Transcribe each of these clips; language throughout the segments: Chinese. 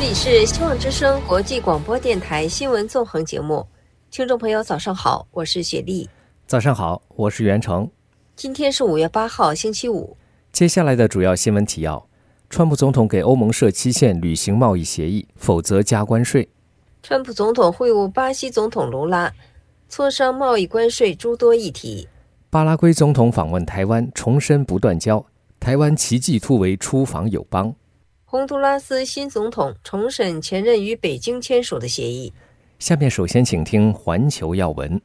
里是希望之声国际广播电台新闻纵横节目，听众朋友早上好，我是雪莉。 早上好，我是袁成。 今天是5月8号星期五。 接下来的主要新闻提要：川普总统给欧盟设期限履行贸易协议，否则加关税。 川普总统会晤巴西总统卢拉，磋商贸易关税诸多议题。 巴拉圭总统访问台湾，重申不断交，台湾奇迹突围出访友邦。 洪都拉斯新总统重审前任与北京签署的协议。 下面首先请听环球要闻。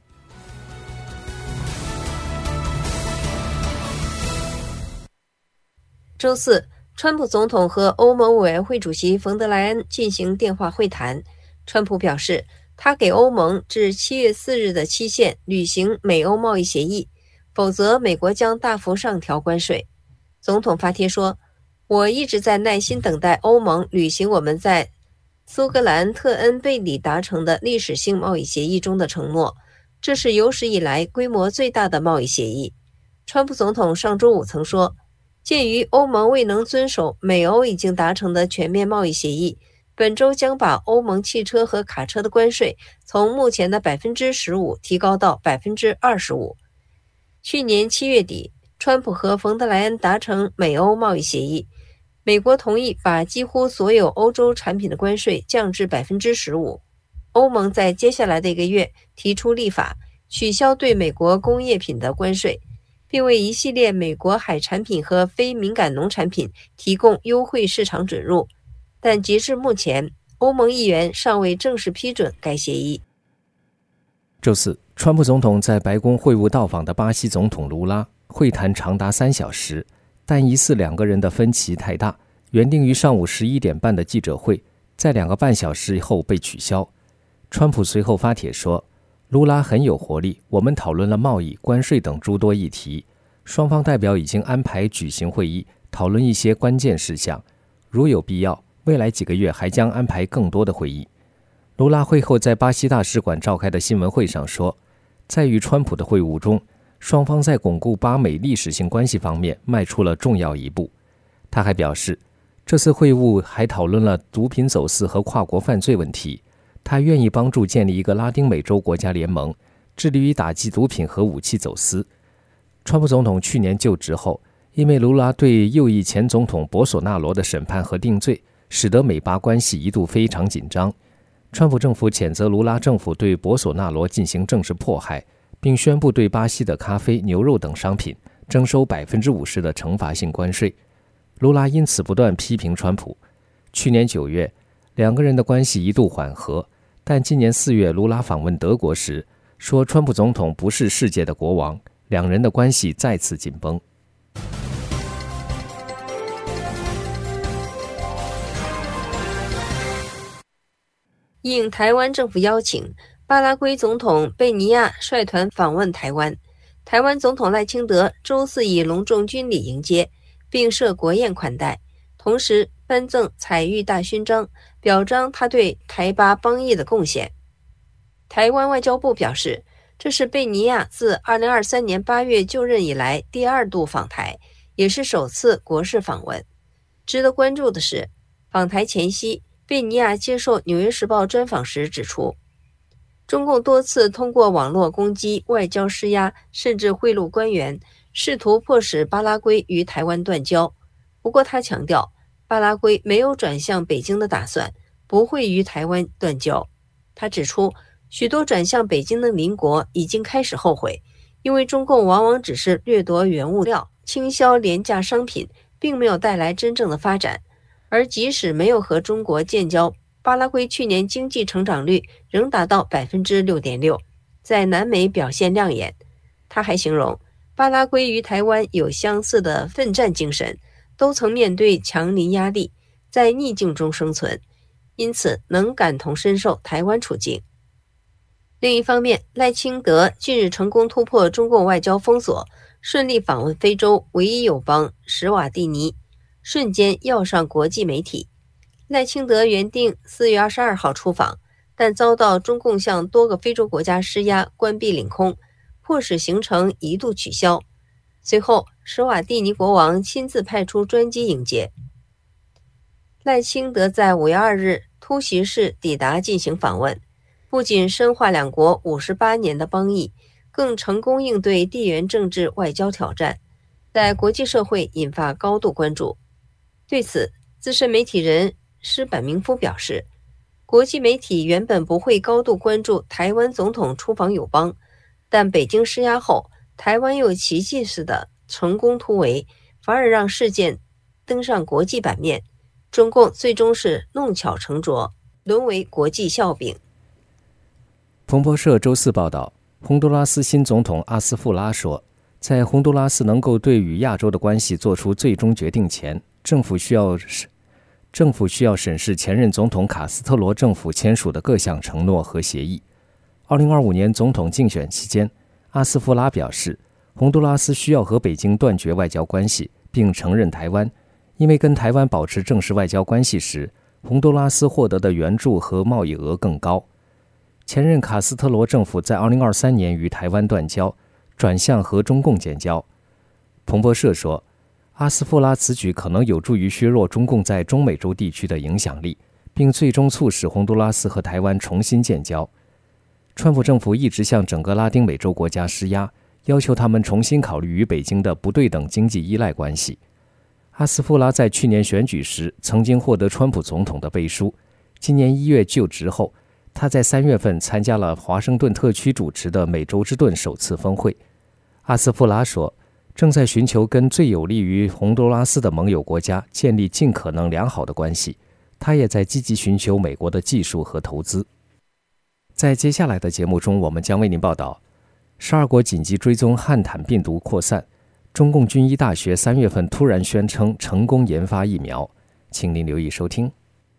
周四，川普总统和欧盟委员会主席冯德莱恩进行电话会谈。川普表示，他给欧盟至7月4日的期限履行美欧贸易协议，否则美国将大幅上调关税。总统发帖说，我一直在耐心等待欧盟履行我们在苏格兰特恩贝里达成的历史性贸易协议中的承诺，这是有史以来规模最大的贸易协议。川普总统上周五曾说，鉴于欧盟未能遵守美欧已经达成的全面贸易协议，本周将把欧盟汽车和卡车的关税从目前的 15% 提高到 25%。 去年7月底，川普和冯德莱恩达成美欧贸易协议，美国同意把几乎所有欧洲产品的关税降至 15%。 欧盟在接下来的1个月提出立法，取消对美国工业品的关税，并为一系列美国海产品和非敏感农产品提供优惠市场准入，但截至目前，欧盟议员尚未正式批准该协议。 周四，川普总统在白宫会晤到访的巴西总统卢拉，会谈长达3小时，但疑似两个人的分歧太大，原定于上午11点半的记者会在2个半小时后被取消。川普随后发帖说，卢拉很有活力，我们讨论了贸易、关税等诸多议题，双方代表已经安排举行会议，讨论一些关键事项，如有必要，未来几个月还将安排更多的会议。卢拉会后在巴西大使馆召开的新闻会上说，在与川普的会晤中，双方在巩固巴美历史性关系方面迈出了重要一步。他还表示，这次会晤还讨论了毒品走私和跨国犯罪问题，他愿意帮助建立一个拉丁美洲国家联盟，致力于打击毒品和武器走私。川普总统去年就职后，因为卢拉对右翼前总统博索纳罗的审判和定罪，使得美巴关系一度非常紧张。川普政府谴责卢拉政府对博索纳罗进行政治迫害，并宣布对巴西的咖啡、牛肉等商品征收 50% 的惩罚性关税。卢拉因此不断批评川普。去年9月，两个人的关系一度缓和，但今年4月卢拉访问德国时，说川普总统不是世界的国王，两人的关系再次紧绷。 应台湾政府邀请，巴拉圭总统贝尼亚率团访问台湾。台湾总统赖清德周四以隆重军礼迎接，并设国宴款待，同时颁赠彩玉大勋章，表彰他对台巴邦谊的贡献。台湾外交部表示，这是贝尼亚自2023年8月就任以来第2度访台，也是首次国事访问。值得关注的是，访台前夕，贝尼亚接受《纽约时报》专访时指出，中共多次通过网络攻击、外交施压，甚至贿赂官员，试图迫使巴拉圭与台湾断交。不过他强调，巴拉圭没有转向北京的打算，不会与台湾断交。他指出，许多转向北京的邻国已经开始后悔，因为中共往往只是掠夺原物料、倾销廉价商品，并没有带来真正的发展。而即使没有和中国建交，巴拉圭去年经济成长率仍达到 6.6%， 在南美表现亮眼。他还形容，巴拉圭与台湾有相似的奋战精神，都曾面对强邻压力，在逆境中生存，因此能感同身受台湾处境。另一方面，赖清德近日成功突破中共外交封锁，顺利访问非洲唯一友邦史瓦蒂尼，瞬间要上国际媒体。赖清德原定4月22号出访，但遭到中共向多个非洲国家施压，关闭领空，迫使行程一度取消。随后，史瓦蒂尼国王亲自派出专机迎接。赖清德在5月2日突袭式抵达进行访问，不仅深化两国58年的邦谊，更成功应对地缘政治外交挑战，在国际社会引发高度关注。对此，资深媒体人施坂明夫表示，国际媒体原本不会高度关注台湾总统出访友邦，但北京施压后，台湾又奇迹似的成功突围，反而让事件登上国际版面。中共最终是弄巧成拙，沦为国际笑柄。 彭博社周四报道，洪都拉斯新总统阿斯富拉说，在洪都拉斯能够对与亚洲的关系做出最终决定前，政府需要审视前任总统卡斯特罗政府签署的各项承诺和协议。2025年总统竞选期间，阿斯夫拉表示，洪都拉斯需要和北京断绝外交关系，并承认台湾，因为跟台湾保持正式外交关系时，洪都拉斯获得的援助和贸易额更高。前任卡斯特罗政府在2023年与台湾断交，转向和中共建交。彭博社说，阿斯夫拉此举可能有助于削弱中共在中美洲地区的影响力，并最终促使洪都拉斯和台湾重新建交。川普政府一直向整个拉丁美洲国家施压，要求他们重新考虑与北京的不对等经济依赖关系。阿斯夫拉在去年选举时曾经获得川普总统的背书，今年1月就职后，他在3月份参加了华盛顿特区主持的美洲之盾首次峰会。阿斯夫拉说，正在寻求跟最有利于洪都拉斯的盟友国家建立尽可能良好的关系，他也在积极寻求美国的技术和投资。在接下来的节目中，我们将为您报道12国紧急追踪汉坦病毒扩散，中共军医大学3月份突然宣称成功研发疫苗，请您留意收听。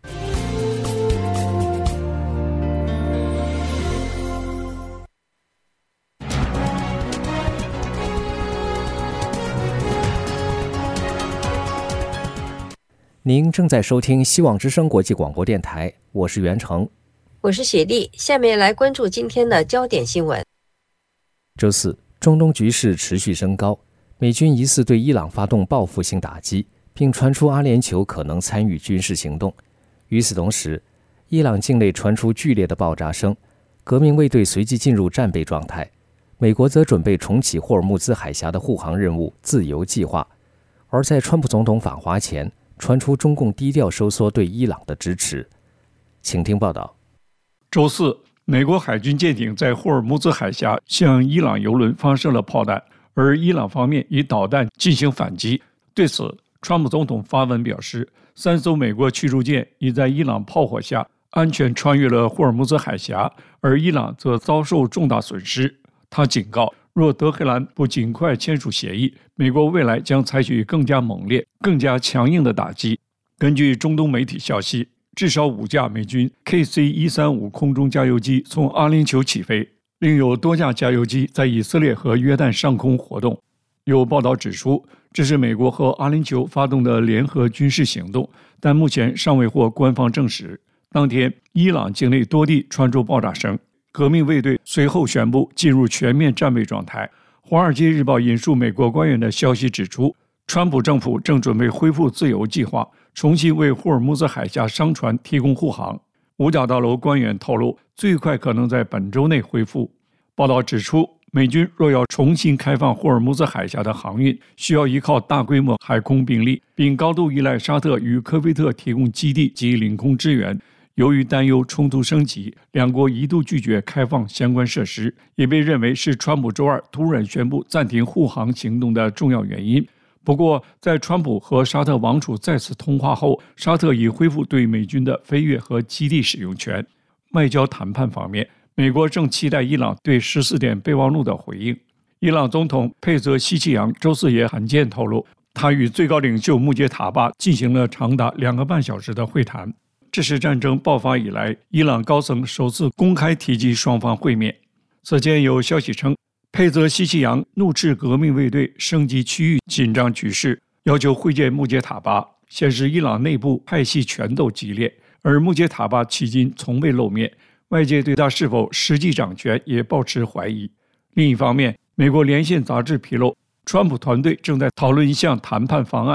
您正在收听希望之声国际广播电台，我是袁成， 我是雪莉。下面来关注今天的焦点新闻。 周四，中东局势持续升高，美军疑似对伊朗发动报复性打击，并传出阿联酋可能参与军事行动。与此同时，伊朗境内传出剧烈的爆炸声，革命卫队随即进入战备状态。美国则准备重启霍尔木兹海峡的护航任务自由计划。而在川普总统访华前，传出中共低调收缩对伊朗的支持。请听报道。 周四，美国海军舰艇在霍尔木兹海峡向伊朗油轮发射了炮弹，而伊朗方面以导弹进行反击。对此，川普总统发文表示，3艘美国驱逐舰已在伊朗炮火下安全穿越了霍尔木兹海峡，而伊朗则遭受重大损失。他警告，若德黑兰不尽快签署协议，美国未来将采取更加猛烈、更加强硬的打击。根据中东媒体消息，至少5架美军 KC-135 空中加油机从阿联酋起飞，另有多架加油机在以色列和约旦上空活动。有报道指出，这是美国和阿联酋发动的联合军事行动，但目前尚未获官方证实。当天，伊朗境内多地传出爆炸声，革命卫队随后宣布进入全面战备状态。华尔街日报引述美国官员的消息指出，川普政府正准备恢复自由计划，重新为霍尔木兹海峡商船提供护航。五角大楼官员透露，最快可能在本周内恢复。报道指出，美军若要重新开放霍尔木兹海峡的航运，需要依靠大规模海空兵力，并高度依赖沙特与科威特提供基地及领空支援。由于担忧冲突升级，两国一度拒绝开放相关设施，也被认为是川普周二突然宣布暂停护航行动的重要原因。不过，在川普和沙特王储再次通话后，沙特已恢复对美军的飞越和基地使用权。外交谈判方面，美国正期待伊朗对14点备忘录的回应。伊朗总统佩泽西奇扬周四也罕见透露，他与最高领袖穆杰塔巴进行了长达2个半小时的会谈。这是战争爆发以来伊朗高层首次公开提及双方会面。此前有消息称，佩泽西奇扬怒斥革命卫队升级区域紧张局势，要求会见穆杰塔巴，显示伊朗内部派系权斗激烈，而穆杰塔巴迄今从未露面，外界对他是否实际掌权也抱持怀疑。另一方面，美国连线杂志披露，川普团队正在讨论一项谈判方案，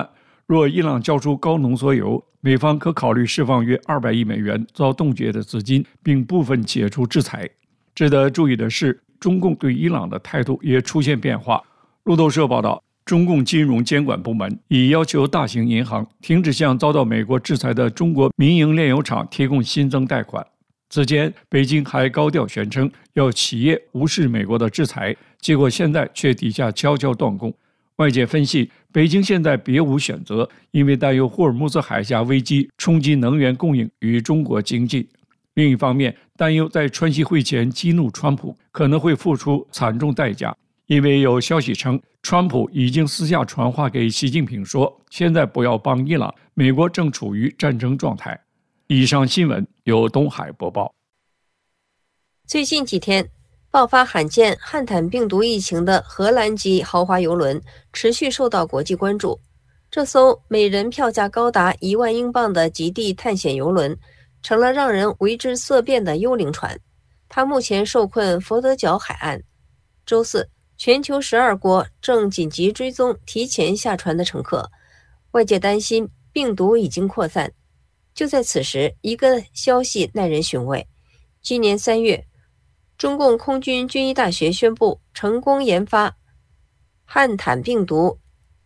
若伊朗交出高浓缩铀，美方可考虑释放约200亿美元遭冻结的资金，并部分解除制裁。值得注意的是，中共对伊朗的态度也出现变化。路透社报道，中共金融监管部门已要求大型银行停止向遭到美国制裁的中国民营炼油厂提供新增贷款。此前，北京还高调宣称要企业无视美国的制裁，结果现在却底下悄悄断供。外界分析，北京现在别无选择，因为担忧霍尔木兹海峡危机冲击能源供应与中国经济。另一方面，担忧在川习会前激怒川普可能会付出惨重代价，因为有消息称，川普已经私下传话给习近平说，现在不要帮伊朗，美国正处于战争状态。以上新闻由东海播报。 最近几天爆发罕见汉坦病毒疫情的荷兰籍豪华邮轮持续受到国际关注。这艘每人票价高达1万英镑的极地探险邮轮成了让人为之色变的幽灵船。它目前受困佛得角海岸。周四，全球12国正紧急追踪提前下船的乘客，外界担心病毒已经扩散。就在此时，一个消息耐人寻味。今年3月，中共空军军医大学宣布成功研发汉坦病毒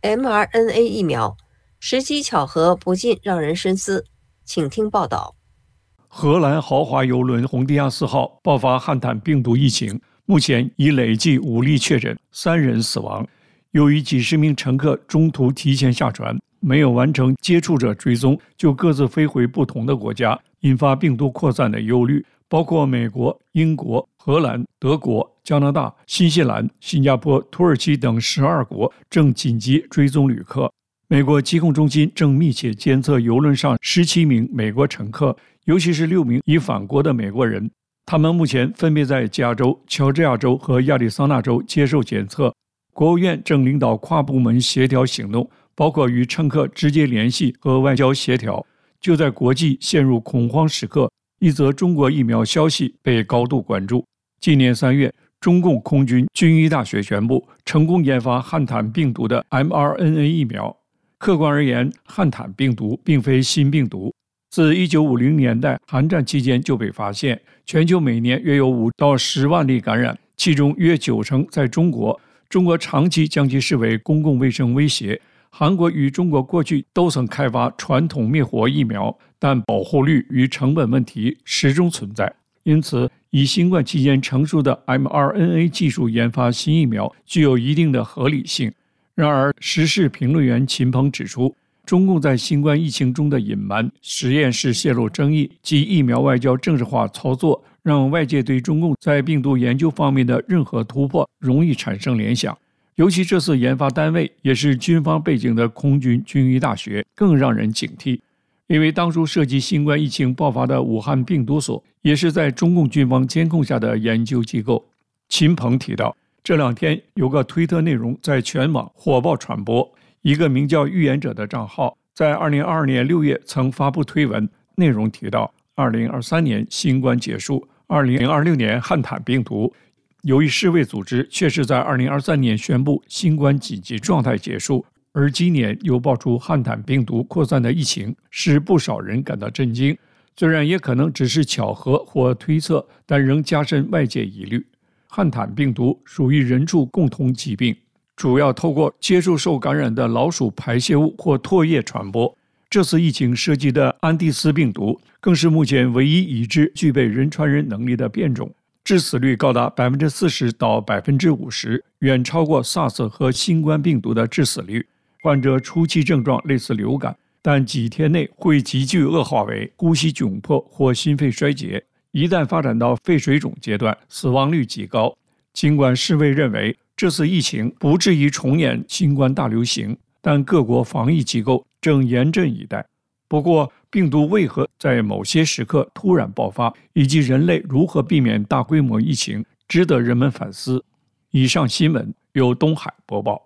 mRNA 疫苗，时机巧合不禁让人深思。请听报道。 荷兰豪华邮轮洪迪亚斯号爆发汉坦病毒疫情，目前已累计5例确诊，3人死亡。由于几十名乘客中途提前下船，没有完成接触者追踪，就各自飞回不同的国家，引发病毒扩散的忧虑。包括美国、英国、荷兰、德国、加拿大、新西兰、新加坡、土耳其等12国正紧急追踪旅客。美国疾控中心正密切监测邮轮上17名美国乘客，尤其是6名已返国的美国人。他们目前分别在加州、乔治亚州和亚利桑那州接受检测。国务院正领导跨部门协调行动，包括与乘客直接联系和外交协调。就在国际陷入恐慌时刻，一则中国疫苗消息被高度关注。今年3月，中共空军军医大学宣布成功研发汉坦病毒的 mRNA 疫苗。客观而言，汉坦病毒并非新病毒，自1950年代韩战期间就被发现，全球每年约有5到10万例感染，其中约90%在中国。中国长期将其视为公共卫生威胁。韩国与中国过去都曾开发传统灭活疫苗，但保护率与成本问题始终存在。因此，以新冠期间成熟的 mRNA 技术研发新疫苗具有一定的合理性。然而，时事评论员秦鹏指出，中共在新冠疫情中的隐瞒、实验室泄露争议及疫苗外交政治化操作，让外界对中共在病毒研究方面的任何突破容易产生联想。尤其这次研发单位也是军方背景的空军军医大学，更让人警惕。因为当初涉及新冠疫情爆发的武汉病毒所，也是在中共军方监控下的研究机构。秦鹏提到，这2天有个推特内容在全网火爆传播，一个名叫预言者的账号在2022年6月曾发布推文，内容提到2023年新冠结束，2026年汉坦病毒。由于世卫组织确实在2023年宣布新冠紧急状态结束，而今年又爆出汉坦病毒扩散的疫情，使不少人感到震惊。虽然也可能只是巧合或推测，但仍加深外界疑虑。汉坦病毒属于人畜共同疾病，主要透过接触受感染的老鼠排泄物或唾液传播。这次疫情涉及的安第斯病毒，更是目前唯一已知具备人传人能力的变种。致死率高达 40% 到 50%， 远超过 SARS 和新冠病毒的致死率。患者初期症状类似流感，但几天内会急剧恶化为呼吸窘迫或心肺衰竭。一旦发展到肺水肿阶段，死亡率极高。尽管世卫认为这次疫情不至于重演新冠大流行，但各国防疫机构正严阵以待。不过，病毒为何在某些时刻突然爆发，以及人类如何避免大规模疫情，值得人们反思。以上新闻由东海播报。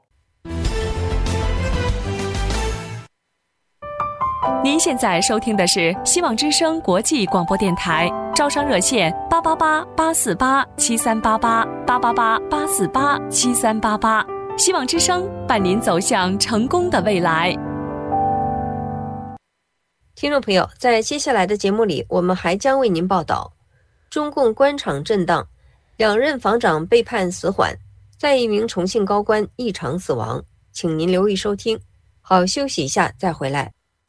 您现在收听的是希望之声国际广播电台，招商热线888-848-7388，888-848-7388，希望之声伴您走向成功的未来。 听众朋友，在接下来的节目里，我们还将为您报道中共官场震荡，2任防长被判死缓，再一名重庆高官异常死亡。请您留意收听。好，休息一下再回来。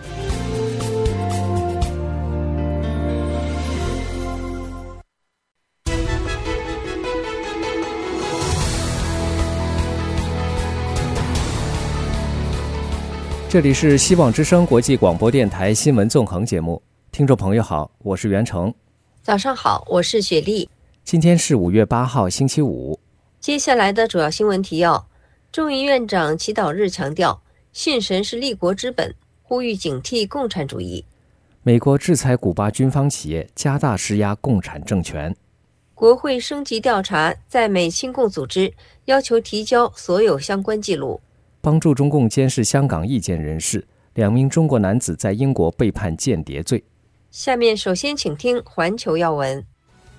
这里是希望之声国际广播电台新闻纵横节目，听众朋友好，我是袁成。 早上好，我是雪莉。 今天是5月8号星期五。 接下来的主要新闻提要：众议院长祈祷日强调，信神是立国之本，呼吁警惕共产主义。 美国制裁古巴军方企业，加大施压共产政权。 国会升级调查在美亲共组织，要求提交所有相关记录。 帮助中共监视香港意见人士，2名中国男子在英国被判间谍罪。 下面首先请听环球要闻。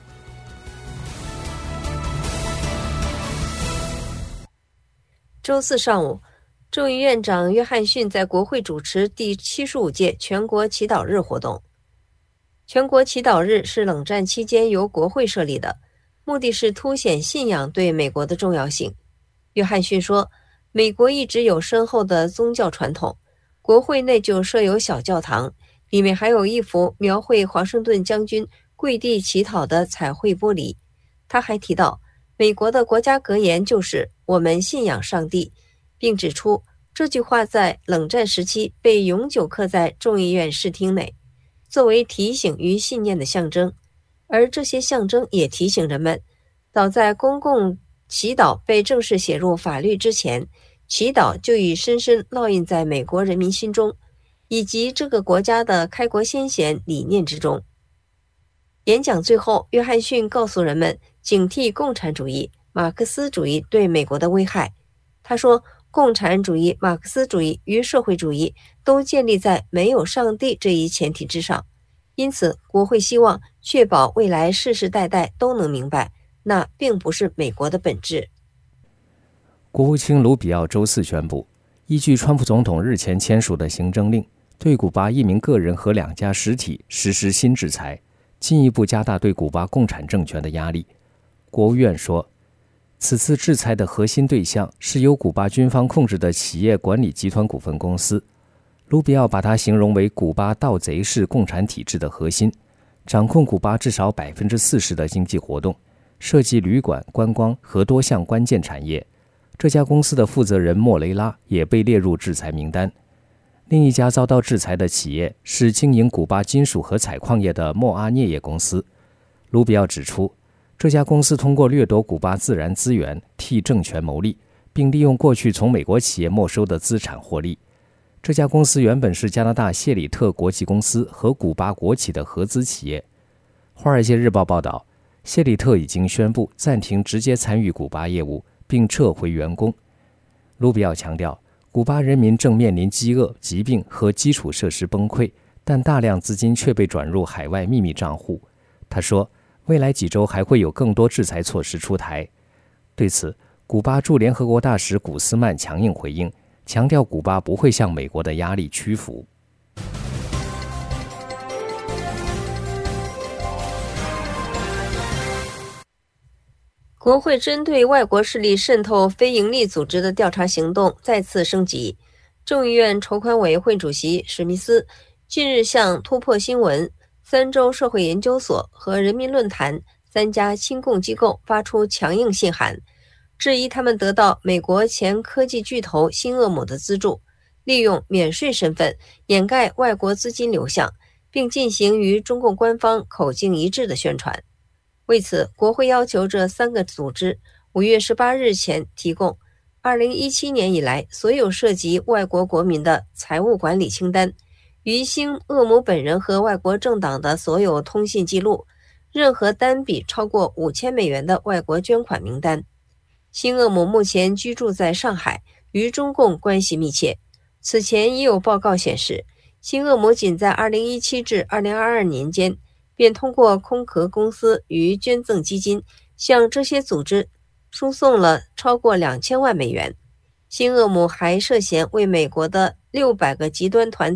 周四上午，众议院长约翰逊在国会主持第75届全国祈祷日活动。全国祈祷日是冷战期间由国会设立的，目的是凸显信仰对美国的重要性。约翰逊说，美国一直有深厚的宗教传统，国会内就设有小教堂，里面还有一幅描绘华盛顿将军跪地祈祷的彩绘玻璃。他还提到，美国的国家格言就是我们信仰上帝，并指出这句话在冷战时期被永久刻在众议院视听内，作为提醒与信念的象征。而这些象征也提醒人们，早在公共祈祷被正式写入法律之前，祈祷就已深深烙印在美国人民心中，以及这个国家的开国先贤理念之中。演讲最后，约翰逊告诉人们警惕共产主义、马克思主义对美国的危害。他说，共产主义、马克思主义与社会主义都建立在没有上帝这一前提之上，因此国会希望确保未来世世代代都能明白，那并不是美国的本质。 国务卿卢比奥周四宣布，依据川普总统日前签署的行政令，对古巴1名个人和2家实体实施新制裁，进一步加大对古巴共产政权的压力。国务院说，此次制裁的核心对象是由古巴军方控制的企业管理集团股份公司。卢比奥把它形容为古巴盗贼式共产体制的核心，掌控古巴至少40%的经济活动，涉及旅馆、观光和多项关键产业。这家公司的负责人莫雷拉也被列入制裁名单。另一家遭到制裁的企业是经营古巴金属和采矿业的莫阿涅业公司。卢比奥指出，这家公司通过掠夺古巴自然资源替政权谋利，并利用过去从美国企业没收的资产获利。这家公司原本是加拿大谢里特国际公司和古巴国企的合资企业。华尔街日报报道，谢里特已经宣布暂停直接参与古巴业务，并撤回员工。卢比奥强调，古巴人民正面临饥饿、疾病和基础设施崩溃，但大量资金却被转入海外秘密账户。他说，未来几周还会有更多制裁措施出台。对此，古巴驻联合国大使古斯曼强硬回应，强调古巴不会向美国的压力屈服。 国会针对外国势力渗透非营利组织的调查行动再次升级。众议院筹款委员会主席史密斯近日向突破新闻、3州社会研究所和人民论坛3家亲共机构发出强硬信函，质疑他们得到美国前科技巨头新恶魔的资助，利用免税身份掩盖外国资金流向，并进行与中共官方口径一致的宣传。为此，国会要求这3个组织5月18日前提供2017年以来所有涉及外国国民的财务管理清单，于新恶魔本人和外国政党的所有通信记录，任何单笔超过5000美元的外国捐款名单。新恶魔目前居住在上海，与中共关系密切。此前已有报告显示，新恶魔仅在2017至2022年间便通过空壳公司与捐赠基金向这些组织输送了超过2000万美元。新恶魔还涉嫌为美国的600个极端团体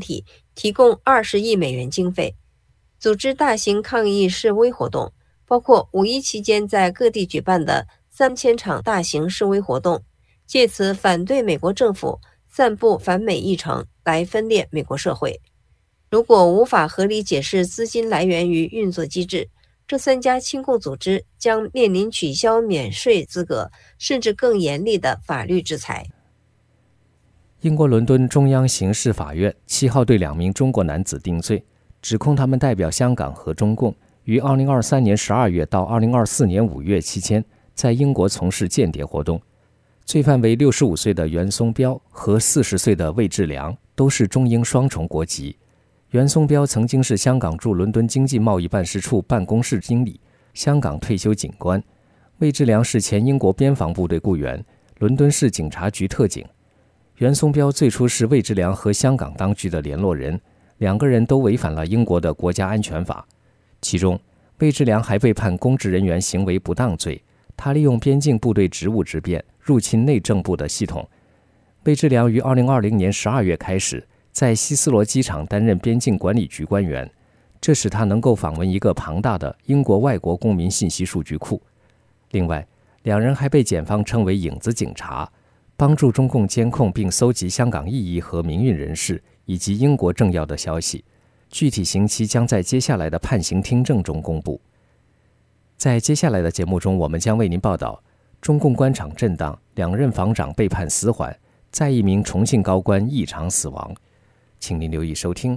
提供20亿美元经费，组织大型抗议示威活动，包括5一期间在各地举办的3000场大型示威活动，借此反对美国政府散布反美议程，来分裂美国社会。如果无法合理解释资金来源与运作机制，这3家亲共组织将面临取消免税资格，甚至更严厉的法律制裁。 英国伦敦中央刑事法院7号对2名中国男子定罪，指控他们代表香港和中共于2023年12月到2024年5月期间在英国从事间谍活动。罪犯为65岁的袁松彪和40岁的魏志良，都是中英双重国籍。袁松彪曾经是香港驻伦敦经济贸易办事处办公室经理，香港退休警官。魏志良是前英国边防部队雇员，伦敦市警察局特警。袁松彪最初是魏志良和香港当局的联络人，2个人都违反了英国的国家安全法。其中，魏志良还被判公职人员行为不当罪，他利用边境部队职务之便入侵内政部的系统。魏志良于2020年12月开始在希斯罗机场担任边境管理局官员，这使他能够访问一个庞大的英国外国公民信息数据库。另外，2人还被检方称为影子警察，帮助中共监控并搜集香港异议和民运人士以及英国政要的消息。具体刑期将在接下来的判刑听证中公布。在接下来的节目中，我们将为您报道中共官场震荡，2任防长被判死缓，再1名重庆高官异常死亡。请您留意收听。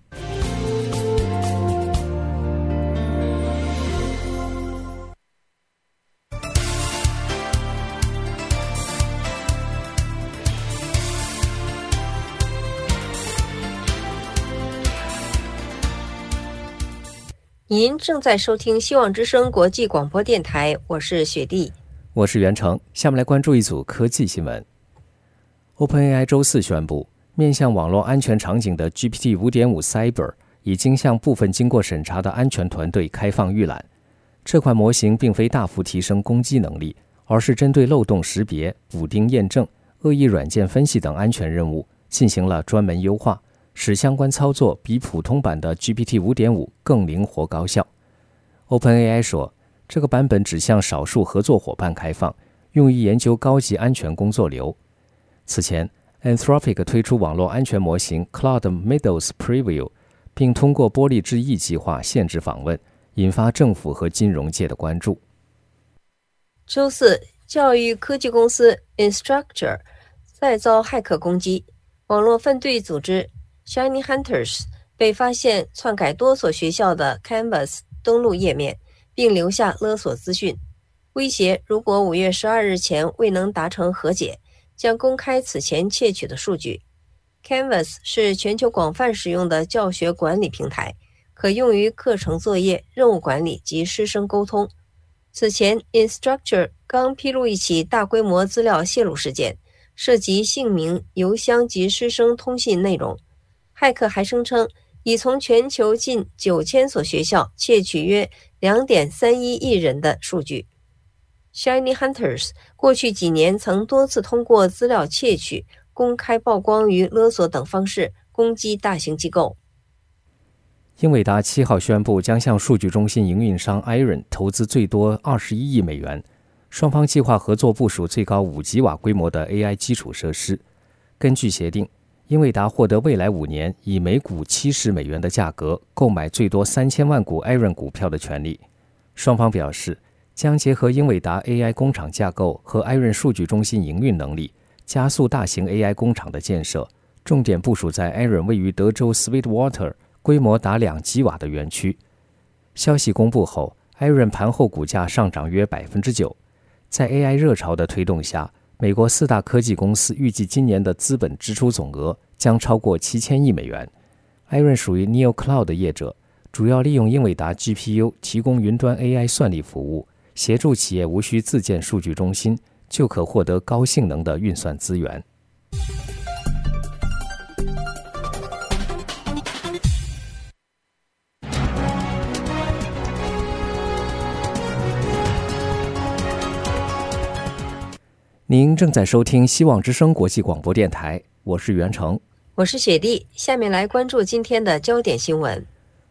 您正在收听希望之声国际广播电台，我是雪莉， 我是袁成。下面来关注一组科技新闻。 OpenAI 周4宣布，面向网络安全场景的 GPT 5.5 Cyber 已经向部分经过审查的安全团队开放预览。这款模型并非大幅提升攻击能力，而是针对漏洞识别、补丁验证、恶意软件分析等安全任务进行了专门优化，使相关操作比普通版的 GPT 5.5 更灵活高效。 OpenAI 说，这个版本只向少数合作伙伴开放，用于研究高级安全工作流。此前 Anthropic 推出网络安全模型 Cloud Models Preview， 并通过玻璃之翼计划限制访问，引发政府和金融界的关注。 周4，教育科技公司 Instructure 再遭骇客攻击，网络犯罪组织 Shiny Hunters 被发现篡改多所学校的 Canvas 登录页面，并留下勒索资讯，威胁如果5月12日前未能达成和解，将公开此前窃取的数据。Canvas 是全球广泛使用的教学管理平台，可用于课程作业、任务管理及师生沟通。此前 Instructure 刚披露一起大规模资料泄露事件，涉及姓名、邮箱及师生通信内容。骇客还声称已从全球近9000所学校窃取约 2.31 亿人的数据。Shiny Hunters 过去几年曾多次通过资料窃取、公开曝光与勒索等方式攻击大型机构。 英伟达7号宣布将向数据中心营运商 Iron 投资最多21亿美元，双方计划合作部署最高5吉瓦规模的 AI 基础设施。根据协定，英伟达获得未来5年以每股70美元的价格购买最多3000万股 Iron 股票的权利。双方表示，将结合英伟达 AI 工厂架构和 Iron 数据中心营运能力，加速大型 AI 工厂的建设，重点部署在 Iron 位于德州 Sweetwater 规模达2吉瓦的园区。消息公布后， Iron 盘后股价上涨约 9%。 在 AI 热潮的推动下，美国4大科技公司预计今年的资本支出总额将超过7000亿美元。 Iron 属于 NeoCloud 的业者，主要利用英伟达 GPU 提供云端 AI 算力服务，协助企业无需自建数据中心，就可获得高性能的运算资源。您正在收听希望之声国际广播电台，我是袁成。 我是雪莉，下面来关注今天的焦点新闻。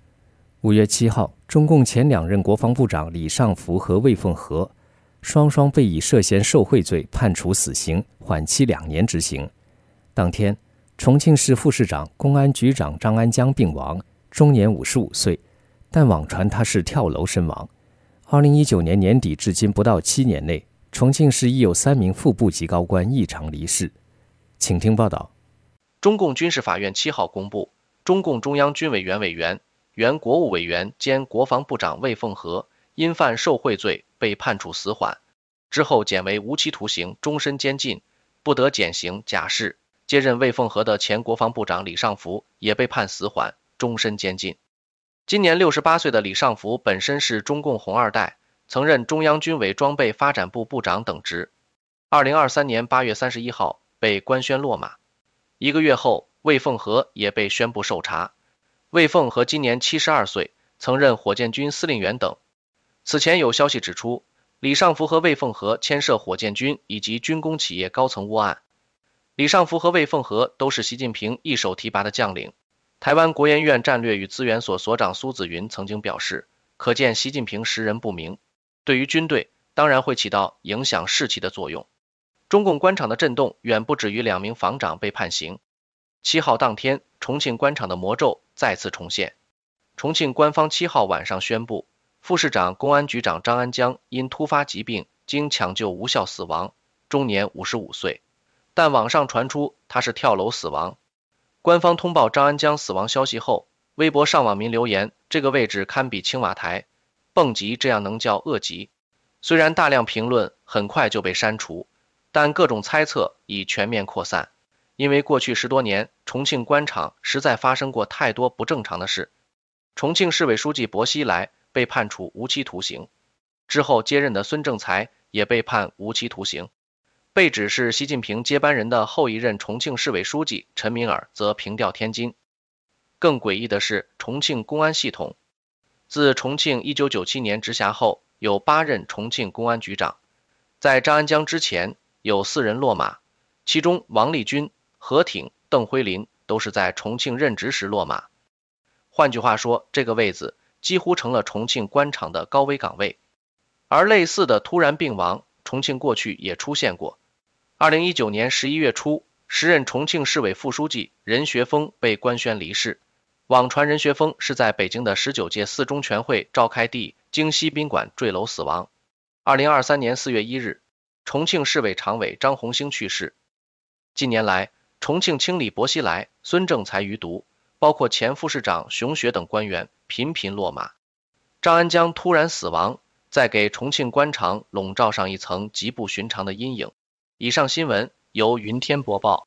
5月7号，中共前2任国防部长李尚福和魏凤和双双被以涉嫌受贿罪判处死刑，缓期2年执行。当天，重庆市副市长、公安局长张安江病亡，终年55岁，但网传他是跳楼身亡。2019年年底至今不到7年内，重庆市已有3名副部级高官异常离世。请听报道。 中共军事法院7号公布，中共中央军委原委员、原国务委员兼国防部长魏凤和因犯受贿罪被判处死缓，之后减为无期徒刑终身监禁，不得减刑假释。接任魏凤和的前国防部长李尚福也被判死缓，终身监禁。今年68岁的李尚福本身是中共红二代，曾任中央军委装备发展部部长等职。2023年8月31号被官宣落马。1个月后，魏凤和也被宣布受查。魏凤和今年72岁，曾任火箭军司令员等。此前有消息指出，李尚福和魏凤和牵涉火箭军以及军工企业高层窝案。李尚福和魏凤和都是习近平一手提拔的将领。台湾国研院战略与资源所所长苏子云曾经表示，可见习近平识人不明，对于军队当然会起到影响士气的作用。中共官场的震动远不止于2名防长被判刑。7号当天，重庆官场的魔咒再次重现。重庆官方7号晚上宣布，副市长、公安局长张安江因突发疾病经抢救无效死亡，终年55岁。但网上传出他是跳楼死亡。官方通报张安江死亡消息后，微博上网民留言，这个位置堪比青瓦台，蹦极这样能叫恶极。虽然大量评论很快就被删除，但各种猜测已全面扩散。因为过去10多年，重庆官场实在发生过太多不正常的事。重庆市委书记薄熙来被判处无期徒刑，之后接任的孙政才也被判无期徒刑。被指是习近平接班人的后一任重庆市委书记陈敏尔则平调天津。更诡异的是，重庆公安系统自重庆1997年直辖后，有8任重庆公安局长，在张安江之前有4人落马，其中王立军、何挺、邓辉林都是在重庆任职时落马。换句话说，这个位子几乎成了重庆官场的高危岗位。而类似的突然病亡，重庆过去也出现过。2019年11月初，时任重庆市委副书记任学锋被官宣离世。网传任学锋是在北京的19届4中全会召开地京西宾馆坠楼死亡。2023年4月1日，重庆市委常委张红星去世。近年来，重庆清理薄熙来、孙政才余毒，包括前副市长熊学等官员频频落马。张安江突然死亡，在给重庆官场笼罩上一层极不寻常的阴影。以上新闻由云天播报。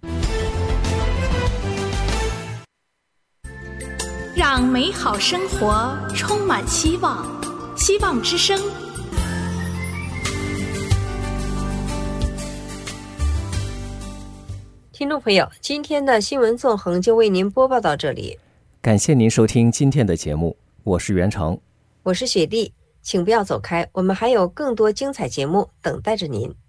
让美好生活充满希望，希望之声。 听众朋友，今天的新闻纵横就为您播报到这里。 感谢您收听今天的节目，我是袁成， 我是雪莉，请不要走开，我们还有更多精彩节目等待着您。